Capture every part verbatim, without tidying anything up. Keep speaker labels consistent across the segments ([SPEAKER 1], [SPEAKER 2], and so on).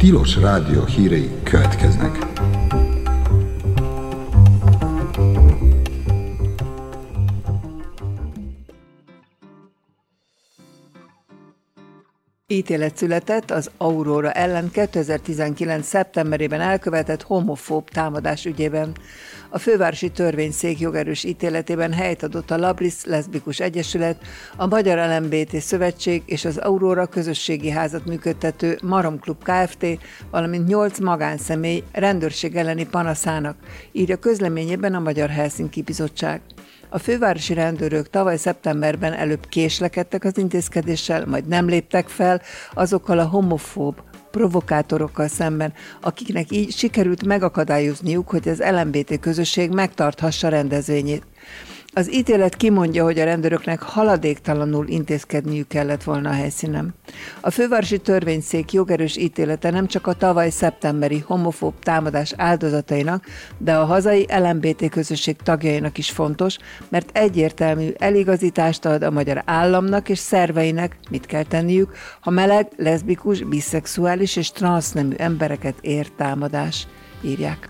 [SPEAKER 1] Tilos Rádió hírei következnek.
[SPEAKER 2] Ítélet született az Aurora ellen kétezer-tizenkilenc. szeptemberében elkövetett homofób támadás ügyében. A fővárosi törvényszék jogerős ítéletében helyt adott a Labris Leszbikus Egyesület, a Magyar el em bé té Szövetség és az Aurora közösségi házat működtető Marom Klub Kft., valamint nyolc magánszemély rendőrség elleni panaszának, írja közleményében a Magyar Helsinki Bizottság. A fővárosi rendőrök tavaly szeptemberben előbb késlekedtek az intézkedéssel, majd nem léptek fel azokkal a homofób provokátorokkal szemben, akiknek így sikerült megakadályozniuk, hogy az el em bé té közösség megtarthassa rendezvényét. Az ítélet kimondja, hogy a rendőröknek haladéktalanul intézkedniük kellett volna a helyszínen. A fővárosi törvényszék jogerős ítélete nem csak a tavaly szeptemberi homofób támadás áldozatainak, de a hazai el em bé té közösség tagjainak is fontos, mert egyértelmű eligazítást ad a magyar államnak és szerveinek, mit kell tenniük, ha meleg, leszbikus, biszexuális és transznemű embereket ér támadás, írják.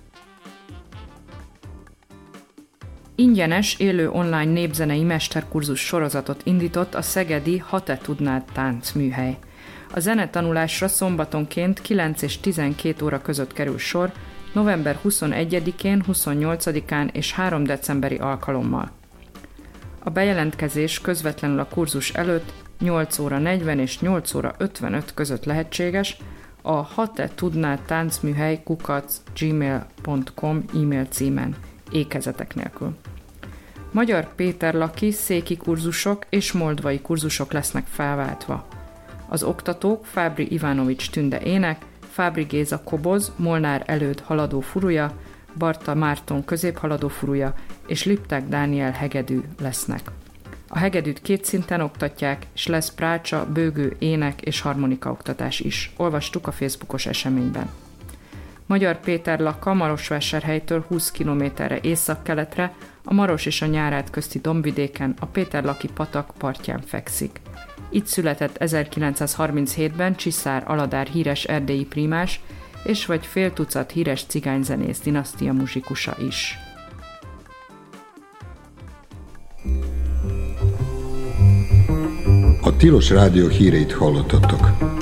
[SPEAKER 3] Ingyenes, élő online népzenei mesterkurzus sorozatot indított a szegedi Ha te tudnád táncműhely. A zenetanulásra szombatonként kilenc és tizenkét óra között kerül sor, november huszonegyedikén, huszonnyolcadikán és három decemberi alkalommal. A bejelentkezés közvetlenül a kurzus előtt nyolc óra negyven és nyolc óra ötvenöt között lehetséges, a Ha te tudnád táncműhely kukac gmail pont com e-mail címen, ékezetek nélkül. Magyar Péter Laki széki kurzusok és moldvai kurzusok lesznek felváltva. Az oktatók Fábri Ivanovics Tünde ének, Fábri Géza koboz, Molnár Előd haladó furuja, Barta Márton középhaladó furuja és Lipták Dániel hegedű lesznek. A hegedűt két szinten oktatják, és lesz prácsa, bőgő, ének és harmonika oktatás is. Olvastuk a Facebookos eseményben. Magyar Péter Laka Marosvásárhelytől húsz kilométerre északkeletre, a Maros és a Nyárád közti dombvidéken, a Péterlaki patak partján fekszik. Itt született ezerkilencszázharminchétben Csiszár Aladár híres erdélyi prímás, és vagy fél tucat híres cigányzenész dinasztia muzsikusa is.
[SPEAKER 1] A Tilos Rádió híreit hallottatok.